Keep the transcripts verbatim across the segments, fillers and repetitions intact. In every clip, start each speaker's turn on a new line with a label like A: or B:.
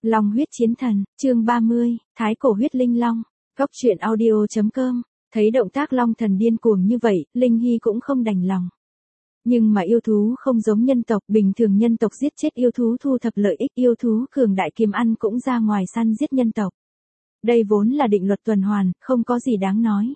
A: Long huyết chiến thần, chương ba mươi, Thái cổ huyết linh long. Góc truyện audio chấm com. Thấy động tác long thần điên cuồng như vậy, Linh Hy cũng không đành lòng. Nhưng mà yêu thú không giống nhân tộc, bình thường nhân tộc giết chết yêu thú thu thập lợi ích, yêu thú cường đại kiếm ăn cũng ra ngoài săn giết nhân tộc. Đây vốn là định luật tuần hoàn, không có gì đáng nói.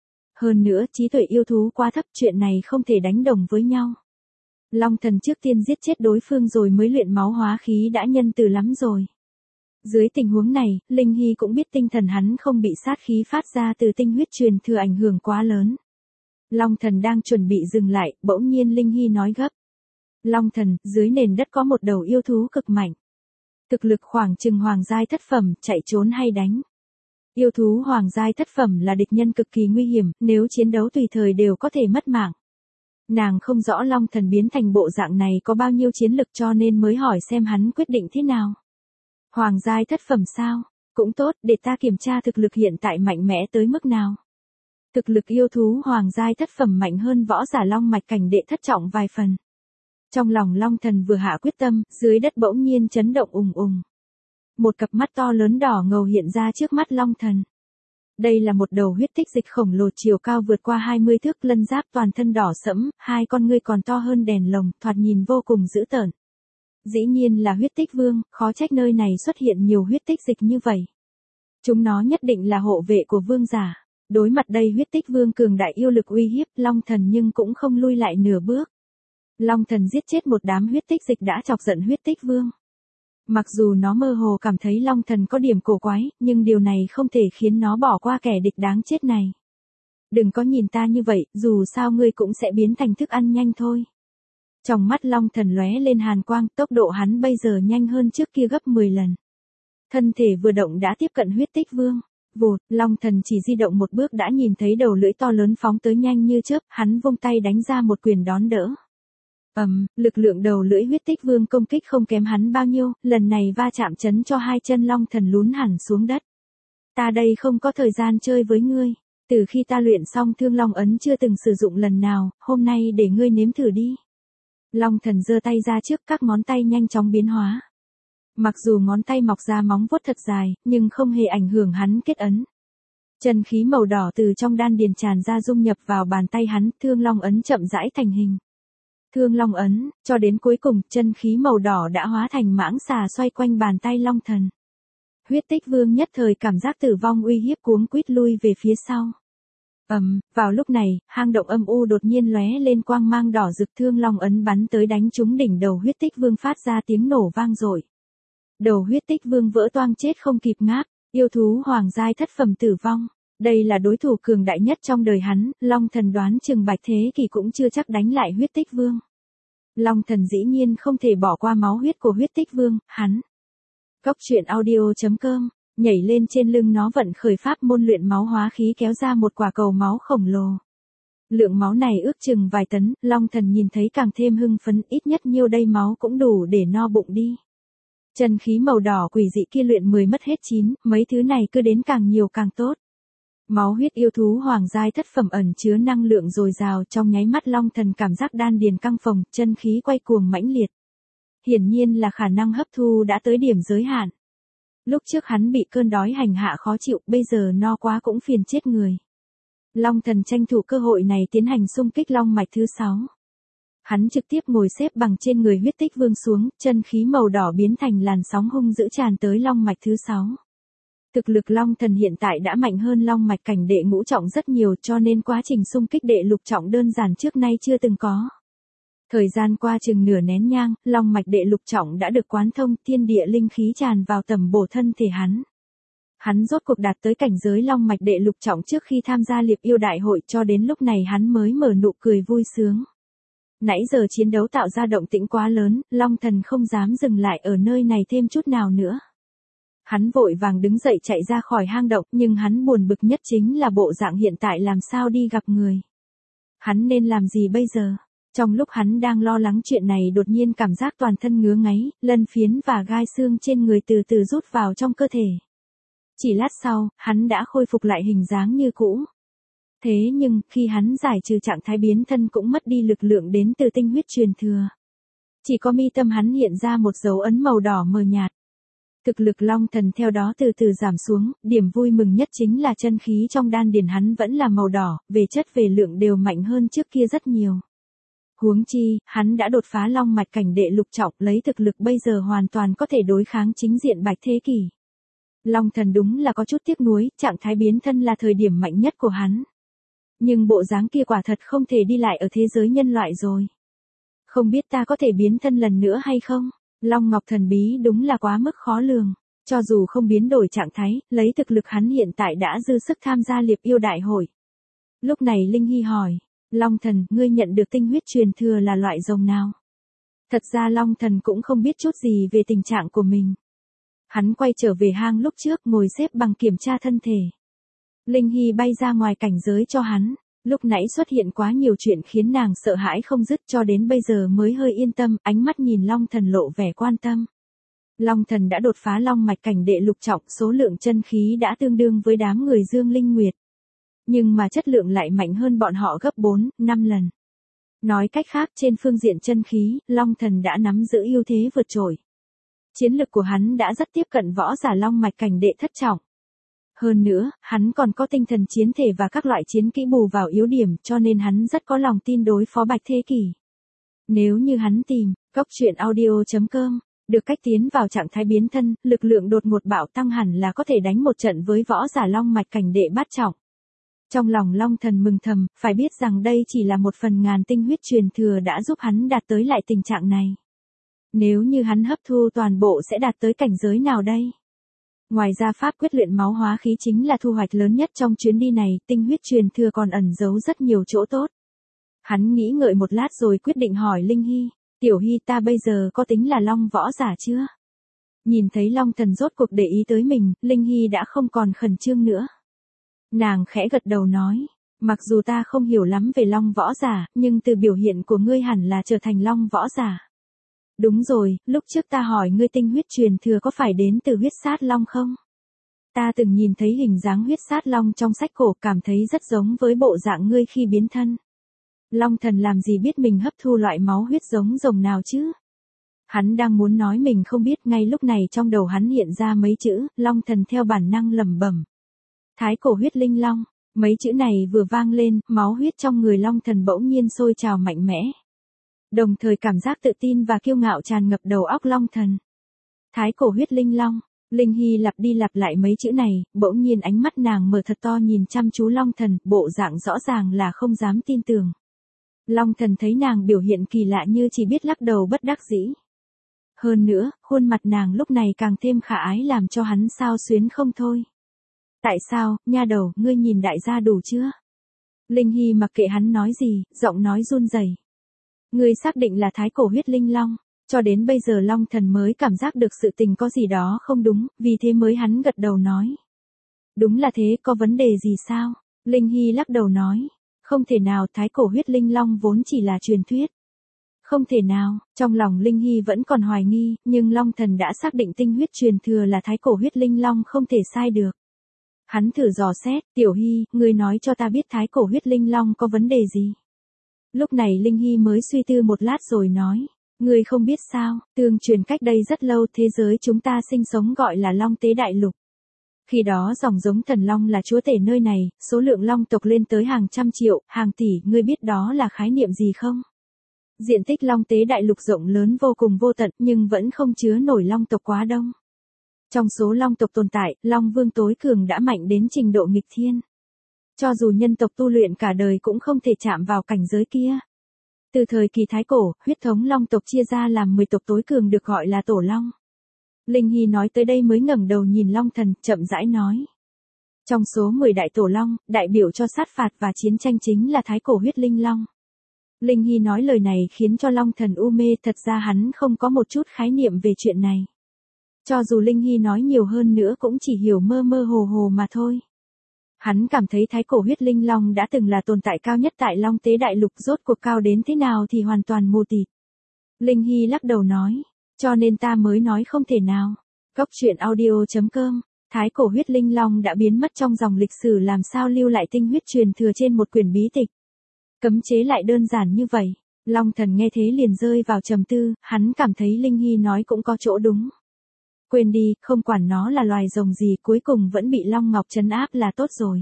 A: Hơn nữa, trí tuệ yêu thú quá thấp, chuyện này không thể đánh đồng với nhau. Long thần trước tiên giết chết đối phương rồi mới luyện máu hóa khí đã nhân từ lắm rồi. Dưới tình huống này, Linh Hy cũng biết tinh thần hắn không bị sát khí phát ra từ tinh huyết truyền thừa ảnh hưởng quá lớn. Long thần đang chuẩn bị dừng lại, bỗng nhiên Linh Hy nói gấp. Long thần, dưới nền đất có một đầu yêu thú cực mạnh. Thực lực khoảng chừng hoàng giai thất phẩm, chạy trốn hay đánh. Yêu thú hoàng giai thất phẩm là địch nhân cực kỳ nguy hiểm, nếu chiến đấu tùy thời đều có thể mất mạng. Nàng không rõ long thần biến thành bộ dạng này có bao nhiêu chiến lực cho nên mới hỏi xem hắn quyết định thế nào. Hoàng giai thất phẩm sao? Cũng tốt, để ta kiểm tra thực lực hiện tại mạnh mẽ tới mức nào. Thực lực yêu thú hoàng giai thất phẩm mạnh hơn võ giả long mạch cảnh đệ thất trọng vài phần. Trong lòng long thần vừa hạ quyết tâm, dưới đất bỗng nhiên chấn động ùng ùng. Một cặp mắt to lớn đỏ ngầu hiện ra trước mắt long thần. Đây là một đầu huyết tích dịch khổng lồ chiều cao vượt qua hai mươi thước, lân giáp toàn thân đỏ sẫm, hai con ngươi còn to hơn đèn lồng, thoạt nhìn vô cùng dữ tợn. Dĩ nhiên là huyết tích vương, khó trách nơi này xuất hiện nhiều huyết tích dịch như vậy. Chúng nó nhất định là hộ vệ của vương giả. Đối mặt đây huyết tích vương cường đại yêu lực uy hiếp long thần nhưng cũng không lui lại nửa bước. Long thần giết chết một đám huyết tích dịch đã chọc giận huyết tích vương. Mặc dù nó mơ hồ cảm thấy long thần có điểm cổ quái, nhưng điều này không thể khiến nó bỏ qua kẻ địch đáng chết này. Đừng có nhìn ta như vậy, dù sao ngươi cũng sẽ biến thành thức ăn nhanh thôi. Trong mắt long thần lóe lên hàn quang, tốc độ hắn bây giờ nhanh hơn trước kia gấp mười lần. Thân thể vừa động đã tiếp cận huyết tích vương. Vụt, long thần chỉ di động một bước đã nhìn thấy đầu lưỡi to lớn phóng tới nhanh như chớp, hắn vung tay đánh ra một quyền đón đỡ. Ầm, um, lực lượng đầu lưỡi huyết tích vương công kích không kém hắn bao nhiêu, lần này va chạm chấn cho hai chân long thần lún hẳn xuống đất. Ta đây không có thời gian chơi với ngươi, từ khi ta luyện xong thương long ấn chưa từng sử dụng lần nào, hôm nay để ngươi nếm thử đi. Long thần giơ tay ra trước, các ngón tay nhanh chóng biến hóa. Mặc dù ngón tay mọc ra móng vuốt thật dài, nhưng không hề ảnh hưởng hắn kết ấn. Chân khí màu đỏ từ trong đan điền tràn ra dung nhập vào bàn tay hắn, thương long ấn chậm rãi thành hình. Thương long ấn, cho đến cuối cùng, chân khí màu đỏ đã hóa thành mãng xà xoay quanh bàn tay long thần. Huyết tích vương nhất thời cảm giác tử vong uy hiếp cuống quýt lui về phía sau. Ầm, um, vào lúc này, hang động âm u đột nhiên lóe lên quang mang đỏ rực, thương long ấn bắn tới đánh trúng đỉnh đầu huyết tích vương phát ra tiếng nổ vang dội. Đầu huyết tích vương vỡ toang chết không kịp ngáp, yêu thú hoàng giai thất phẩm tử vong. Đây là đối thủ cường đại nhất trong đời hắn, long thần đoán chừng bạch thế kỷ cũng chưa chắc đánh lại huyết tích vương. Long thần dĩ nhiên không thể bỏ qua máu huyết của huyết tích vương, hắn. Góc truyện audio chấm com, nhảy lên trên lưng nó vận khởi pháp môn luyện máu hóa khí kéo ra một quả cầu máu khổng lồ. Lượng máu này ước chừng vài tấn, long thần nhìn thấy càng thêm hưng phấn, ít nhất nhiêu đây máu cũng đủ để no bụng đi. Chân khí màu đỏ quỷ dị kia luyện mười mất hết chín, mấy thứ này cứ đến càng nhiều càng tốt. Máu huyết yêu thú hoàng giai thất phẩm ẩn chứa năng lượng dồi dào, trong nháy mắt long thần cảm giác đan điền căng phồng, chân khí quay cuồng mãnh liệt. Hiển nhiên là khả năng hấp thu đã tới điểm giới hạn. Lúc trước hắn bị cơn đói hành hạ khó chịu, bây giờ no quá cũng phiền chết người. Long thần tranh thủ cơ hội này tiến hành xung kích long mạch thứ sáu. Hắn trực tiếp ngồi xếp bằng trên người huyết tích vương xuống, chân khí màu đỏ biến thành làn sóng hung dữ tràn tới long mạch thứ sáu. Thực lực long thần hiện tại đã mạnh hơn long mạch cảnh đệ ngũ trọng rất nhiều, cho nên quá trình xung kích đệ lục trọng đơn giản trước nay chưa từng có. Thời gian qua chừng nửa nén nhang, long mạch đệ lục trọng đã được quán thông, thiên địa linh khí tràn vào tầm bổ thân thể hắn. Hắn rốt cuộc đạt tới cảnh giới long mạch đệ lục trọng trước khi tham gia liệp yêu đại hội, cho đến lúc này hắn mới mở nụ cười vui sướng. Nãy giờ chiến đấu tạo ra động tĩnh quá lớn, long thần không dám dừng lại ở nơi này thêm chút nào nữa. Hắn vội vàng đứng dậy chạy ra khỏi hang động, nhưng hắn buồn bực nhất chính là bộ dạng hiện tại làm sao đi gặp người. Hắn nên làm gì bây giờ? Trong lúc hắn đang lo lắng chuyện này đột nhiên cảm giác toàn thân ngứa ngáy, lân phiến và gai xương trên người từ từ rút vào trong cơ thể. Chỉ lát sau, hắn đã khôi phục lại hình dáng như cũ. Thế nhưng, khi hắn giải trừ trạng thái biến thân cũng mất đi lực lượng đến từ tinh huyết truyền thừa. Chỉ có mi tâm hắn hiện ra một dấu ấn màu đỏ mờ nhạt. Thực lực Long Thần theo đó từ từ giảm xuống, điểm vui mừng nhất chính là chân khí trong đan điền hắn vẫn là màu đỏ, về chất về lượng đều mạnh hơn trước kia rất nhiều. Huống chi, hắn đã đột phá long mạch cảnh đệ lục trọng, lấy thực lực bây giờ hoàn toàn có thể đối kháng chính diện Bạch Thế Kỷ. Long Thần đúng là có chút tiếc nuối, trạng thái biến thân là thời điểm mạnh nhất của hắn. Nhưng bộ dáng kia quả thật không thể đi lại ở thế giới nhân loại rồi. Không biết ta có thể biến thân lần nữa hay không? Long Ngọc thần bí đúng là quá mức khó lường. Cho dù không biến đổi trạng thái, lấy thực lực hắn hiện tại đã dư sức tham gia liệp yêu đại hội. Lúc này Linh Hy hỏi, Long Thần, ngươi nhận được tinh huyết truyền thừa là loại rồng nào? Thật ra Long Thần cũng không biết chút gì về tình trạng của mình. Hắn quay trở về hang lúc trước ngồi xếp bằng kiểm tra thân thể. Linh Hy bay ra ngoài cảnh giới cho hắn. Lúc nãy xuất hiện quá nhiều chuyện khiến nàng sợ hãi không dứt cho đến bây giờ mới hơi yên tâm, ánh mắt nhìn Long Thần lộ vẻ quan tâm. Long Thần đã đột phá long mạch cảnh đệ lục trọng, số lượng chân khí đã tương đương với đám người Dương Linh Nguyệt. Nhưng mà chất lượng lại mạnh hơn bọn họ gấp bốn, năm lần. Nói cách khác trên phương diện chân khí, Long Thần đã nắm giữ ưu thế vượt trội. Chiến lực của hắn đã rất tiếp cận võ giả long mạch cảnh đệ thất trọng. Hơn nữa, hắn còn có tinh thần chiến thể và các loại chiến kỹ bù vào yếu điểm cho nên hắn rất có lòng tin đối phó Bạch Thế Kỷ. Nếu như hắn tìm, cốc truyện audio chấm com, được cách tiến vào trạng thái biến thân, lực lượng đột ngột bạo tăng hẳn là có thể đánh một trận với võ giả long mạch cảnh đệ bát trọng. Trong lòng Long Thần mừng thầm, phải biết rằng đây chỉ là một phần ngàn tinh huyết truyền thừa đã giúp hắn đạt tới lại tình trạng này. Nếu như hắn hấp thu toàn bộ sẽ đạt tới cảnh giới nào đây? Ngoài ra pháp quyết luyện máu hóa khí chính là thu hoạch lớn nhất trong chuyến đi này, tinh huyết truyền thừa còn ẩn giấu rất nhiều chỗ tốt. Hắn nghĩ ngợi một lát rồi quyết định hỏi Linh Hy, Tiểu Hy ta bây giờ có tính là long võ giả chưa? Nhìn thấy Long Thần rốt cuộc để ý tới mình, Linh Hy đã không còn khẩn trương nữa. Nàng khẽ gật đầu nói, mặc dù ta không hiểu lắm về long võ giả, nhưng từ biểu hiện của ngươi hẳn là trở thành long võ giả. Đúng rồi, lúc trước ta hỏi ngươi tinh huyết truyền thừa có phải đến từ huyết sát long không? Ta từng nhìn thấy hình dáng huyết sát long trong sách cổ, cảm thấy rất giống với bộ dạng ngươi khi biến thân. Long Thần làm gì biết mình hấp thu loại máu huyết giống rồng nào chứ? Hắn đang muốn nói mình không biết, ngay lúc này trong đầu hắn hiện ra mấy chữ, Long Thần theo bản năng lẩm bẩm. Thái cổ huyết linh long, mấy chữ này vừa vang lên, máu huyết trong người Long Thần bỗng nhiên sôi trào mạnh mẽ. Đồng thời cảm giác tự tin và kiêu ngạo tràn ngập đầu óc Long Thần. Thái cổ huyết linh long, Linh Hy lặp đi lặp lại mấy chữ này, bỗng nhiên ánh mắt nàng mở thật to nhìn chăm chú Long Thần, bộ dạng rõ ràng là không dám tin tưởng. Long Thần thấy nàng biểu hiện kỳ lạ như chỉ biết lắc đầu bất đắc dĩ. Hơn nữa, khuôn mặt nàng lúc này càng thêm khả ái làm cho hắn xao xuyến không thôi. Tại sao, nha đầu, ngươi nhìn đại gia đủ chưa? Linh Hy mặc kệ hắn nói gì, giọng nói run rẩy. Ngươi xác định là thái cổ huyết linh long, cho đến bây giờ Long Thần mới cảm giác được sự tình có gì đó không đúng, vì thế mới hắn gật đầu nói. Đúng là thế, có vấn đề gì sao? Linh Hy lắc đầu nói. Không thể nào, thái cổ huyết linh long vốn chỉ là truyền thuyết. Không thể nào, trong lòng Linh Hy vẫn còn hoài nghi, nhưng Long Thần đã xác định tinh huyết truyền thừa là thái cổ huyết linh long không thể sai được. Hắn thử dò xét, Tiểu Hy, ngươi nói cho ta biết thái cổ huyết linh long có vấn đề gì? Lúc này Linh Hy mới suy tư một lát rồi nói, ngươi không biết sao, tương truyền cách đây rất lâu thế giới chúng ta sinh sống gọi là Long Tế Đại Lục. Khi đó dòng giống thần long là chúa tể nơi này, số lượng long tộc lên tới hàng trăm triệu, hàng tỷ, ngươi biết đó là khái niệm gì không? Diện tích Long Tế Đại Lục rộng lớn vô cùng vô tận nhưng vẫn không chứa nổi long tộc quá đông. Trong số long tộc tồn tại, Long Vương tối cường đã mạnh đến trình độ nghịch thiên. Cho dù nhân tộc tu luyện cả đời cũng không thể chạm vào cảnh giới kia. Từ thời kỳ Thái Cổ, huyết thống long tộc chia ra làm mười tộc tối cường được gọi là Tổ Long. Linh Hy nói tới đây mới ngẩng đầu nhìn Long Thần, chậm rãi nói. Trong số mười đại Tổ Long, đại biểu cho sát phạt và chiến tranh chính là Thái Cổ huyết linh long. Linh Hy nói lời này khiến cho Long Thần u mê, thật ra hắn không có một chút khái niệm về chuyện này. Cho dù Linh Hy nói nhiều hơn nữa cũng chỉ hiểu mơ mơ hồ hồ mà thôi. Hắn cảm thấy thái cổ huyết linh long đã từng là tồn tại cao nhất tại Long Tế Đại Lục, rốt cuộc cao đến thế nào thì hoàn toàn mù tịt. Linh Hy lắc đầu nói, cho nên ta mới nói không thể nào. Cốc truyện audio chấm com, thái cổ huyết linh long đã biến mất trong dòng lịch sử, làm sao lưu lại tinh huyết truyền thừa trên một quyển bí tịch. Cấm chế lại đơn giản như vậy. Long Thần nghe thế liền rơi vào trầm tư, hắn cảm thấy Linh Hy nói cũng có chỗ đúng. Quên đi, không quản nó là loài rồng gì, cuối cùng vẫn bị Long Ngọc trấn áp là tốt rồi.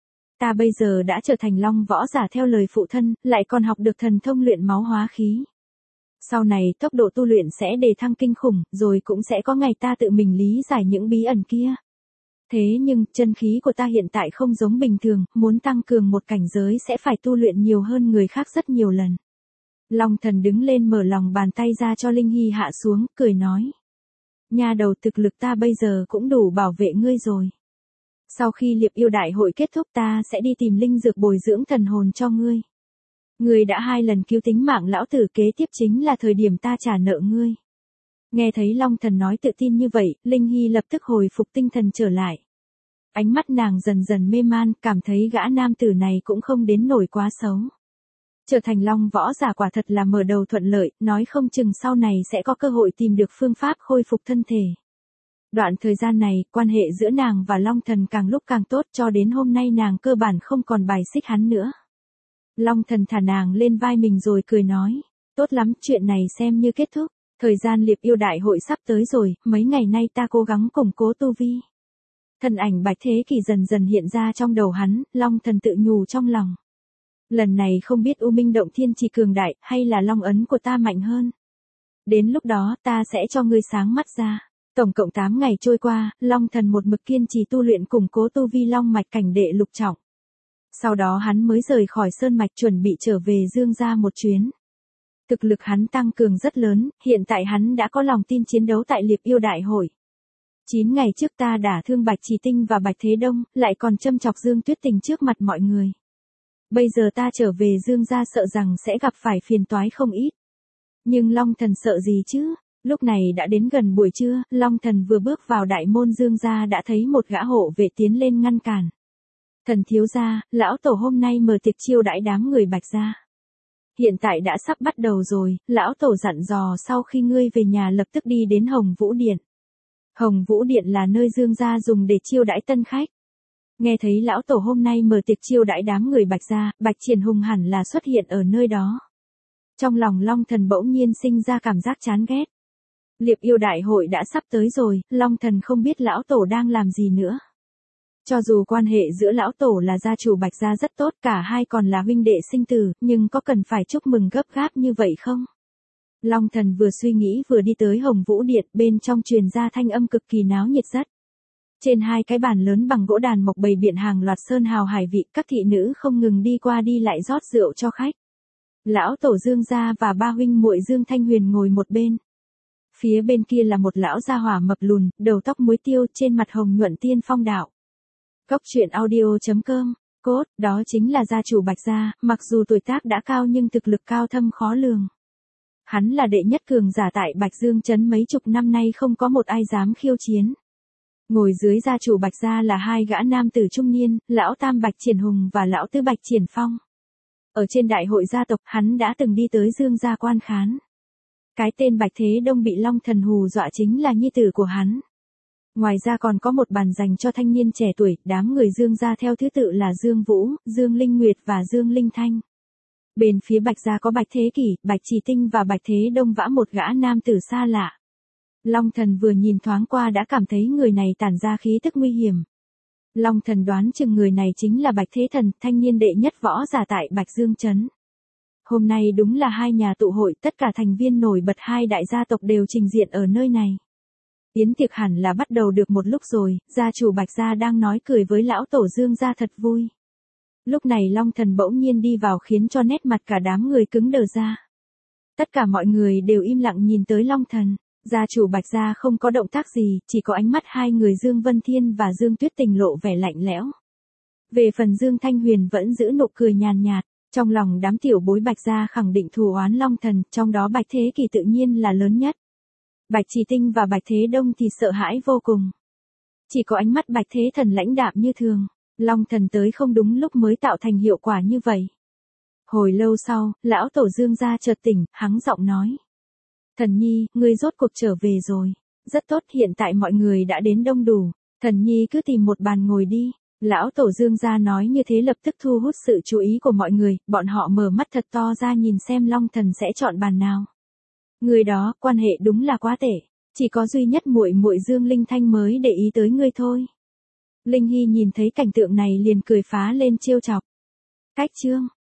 A: Ta bây giờ đã trở thành Long võ giả theo lời phụ thân, lại còn học được thần thông luyện máu hóa khí. Sau này tốc độ tu luyện sẽ đề thăng kinh khủng, rồi cũng sẽ có ngày ta tự mình lý giải những bí ẩn kia. Thế nhưng, chân khí của ta hiện tại không giống bình thường, muốn tăng cường một cảnh giới sẽ phải tu luyện nhiều hơn người khác rất nhiều lần. Long Thần đứng lên mở lòng bàn tay ra cho Linh Hy hạ xuống, cười nói. Nha đầu, thực lực ta bây giờ cũng đủ bảo vệ ngươi rồi. Sau khi liệp yêu đại hội kết thúc ta sẽ đi tìm linh dược bồi dưỡng thần hồn cho ngươi. Ngươi đã hai lần cứu tính mạng lão tử, kế tiếp chính là thời điểm ta trả nợ ngươi. Nghe thấy Long Thần nói tự tin như vậy, Linh Hy lập tức hồi phục tinh thần trở lại. Ánh mắt nàng dần dần mê man, cảm thấy gã nam tử này cũng không đến nổi quá xấu. Trở thành Long võ giả quả thật là mở đầu thuận lợi, nói không chừng sau này sẽ có cơ hội tìm được phương pháp khôi phục thân thể. Đoạn thời gian này, quan hệ giữa nàng và Long Thần càng lúc càng tốt, cho đến hôm nay nàng cơ bản không còn bài xích hắn nữa. Long Thần thả nàng lên vai mình rồi cười nói, tốt lắm, chuyện này xem như kết thúc, thời gian liệp yêu đại hội sắp tới rồi, mấy ngày nay ta cố gắng củng cố tu vi. Thân ảnh Bạch Thế Kỳ dần dần hiện ra trong đầu hắn, Long Thần tự nhủ trong lòng. Lần này không biết U Minh Động Thiên Trì cường đại, hay là Long ấn của ta mạnh hơn. Đến lúc đó ta sẽ cho ngươi sáng mắt ra. Tổng cộng tám ngày trôi qua, Long Thần một mực kiên trì tu luyện củng cố tu vi Long mạch cảnh đệ lục trọng. Sau đó hắn mới rời khỏi Sơn Mạch chuẩn bị trở về Dương gia một chuyến. Thực lực hắn tăng cường rất lớn, hiện tại hắn đã có lòng tin chiến đấu tại liệp yêu đại hội. Chín ngày trước ta đả thương Bạch Chỉ Tinh và Bạch Thế Đông, lại còn châm chọc Dương Tuyết Tình trước mặt mọi người. Bây giờ ta trở về Dương gia sợ rằng sẽ gặp phải phiền toái không ít. Nhưng Long Thần sợ gì chứ? Lúc này đã đến gần buổi trưa, Long Thần vừa bước vào đại môn Dương gia đã thấy một gã hộ vệ tiến lên ngăn cản. Thần thiếu gia, lão tổ hôm nay mở tiệc chiêu đãi đám người Bạch gia. Hiện tại đã sắp bắt đầu rồi, lão tổ dặn dò sau khi ngươi về nhà lập tức đi đến Hồng Vũ Điện. Hồng Vũ Điện là nơi Dương gia dùng để chiêu đãi tân khách. Nghe thấy lão tổ hôm nay mở tiệc chiêu đãi đám người Bạch gia, Bạch Triển Hùng hẳn là xuất hiện ở nơi đó. Trong lòng Long Thần bỗng nhiên sinh ra cảm giác chán ghét. Liệp yêu đại hội đã sắp tới rồi, Long Thần không biết lão tổ đang làm gì nữa. Cho dù quan hệ giữa lão tổ là gia chủ Bạch gia rất tốt, cả hai còn là huynh đệ sinh tử, nhưng có cần phải chúc mừng gấp gáp như vậy không? Long Thần vừa suy nghĩ vừa đi tới Hồng Vũ Điện, bên trong truyền ra thanh âm cực kỳ náo nhiệt rất. Trên hai cái bàn lớn bằng gỗ đàn mộc bày biện hàng loạt sơn hào hải vị, các thị nữ không ngừng đi qua đi lại rót rượu cho khách. Lão tổ Dương gia và ba huynh muội Dương Thanh Huyền ngồi một bên. Phía bên kia là một lão gia hỏa mập lùn, đầu tóc muối tiêu, trên mặt hồng nhuận tiên phong đạo. Cốc truyện audio chấm com, cốt, đó chính là gia chủ Bạch gia, mặc dù tuổi tác đã cao nhưng thực lực cao thâm khó lường. Hắn là đệ nhất cường giả tại Bạch Dương trấn, mấy chục năm nay không có một ai dám khiêu chiến. Ngồi dưới gia chủ Bạch gia là hai gã nam tử trung niên, lão tam Bạch Triển Hùng và lão tứ Bạch Triển Phong. Ở trên đại hội gia tộc, hắn đã từng đi tới Dương gia quan khán. Cái tên Bạch Thế Đông bị Long Thần hù dọa chính là nhi tử của hắn. Ngoài ra còn có một bàn dành cho thanh niên trẻ tuổi, đám người Dương gia theo thứ tự là Dương Vũ, Dương Linh Nguyệt và Dương Linh Thanh. Bên phía Bạch gia có Bạch Thế Kỷ, Bạch Chỉ Tinh và Bạch Thế Đông vã một gã nam tử xa lạ. Long Thần vừa nhìn thoáng qua đã cảm thấy người này tản ra khí tức nguy hiểm. Long Thần đoán chừng người này chính là Bạch Thế Thần, thanh niên đệ nhất võ giả tại Bạch Dương trấn. Hôm nay đúng là hai nhà tụ hội, tất cả thành viên nổi bật hai đại gia tộc đều trình diện ở nơi này. Yến tiệc hẳn là bắt đầu được một lúc rồi, gia chủ Bạch gia đang nói cười với lão tổ Dương gia thật vui. Lúc này Long Thần bỗng nhiên đi vào khiến cho nét mặt cả đám người cứng đờ ra. Tất cả mọi người đều im lặng nhìn tới Long Thần, gia chủ Bạch gia không có động tác gì, chỉ có ánh mắt hai người Dương Vân Thiên và Dương Tuyết Tình lộ vẻ lạnh lẽo. Về phần Dương Thanh Huyền vẫn giữ nụ cười nhàn nhạt, trong lòng đám tiểu bối Bạch gia khẳng định thù oán Long Thần, trong đó Bạch Thế Kỳ tự nhiên là lớn nhất. Bạch Chỉ Tinh và Bạch Thế Đông thì sợ hãi vô cùng. Chỉ có ánh mắt Bạch Thế Thần lãnh đạm như thường, Long Thần tới không đúng lúc mới tạo thành hiệu quả như vậy. Hồi lâu sau, lão tổ Dương gia chợt tỉnh, hắng giọng nói. Thần Nhi, ngươi rốt cuộc trở về rồi. Rất tốt, hiện tại mọi người đã đến đông đủ. Thần Nhi cứ tìm một bàn ngồi đi. Lão tổ Dương gia nói như thế lập tức thu hút sự chú ý của mọi người, bọn họ mở mắt thật to ra nhìn xem Long Thần sẽ chọn bàn nào. Người đó, quan hệ đúng là quá tệ. Chỉ có duy nhất muội muội Dương Linh Thanh mới để ý tới ngươi thôi. Linh Hy nhìn thấy cảnh tượng này liền cười phá lên trêu chọc. Cách chương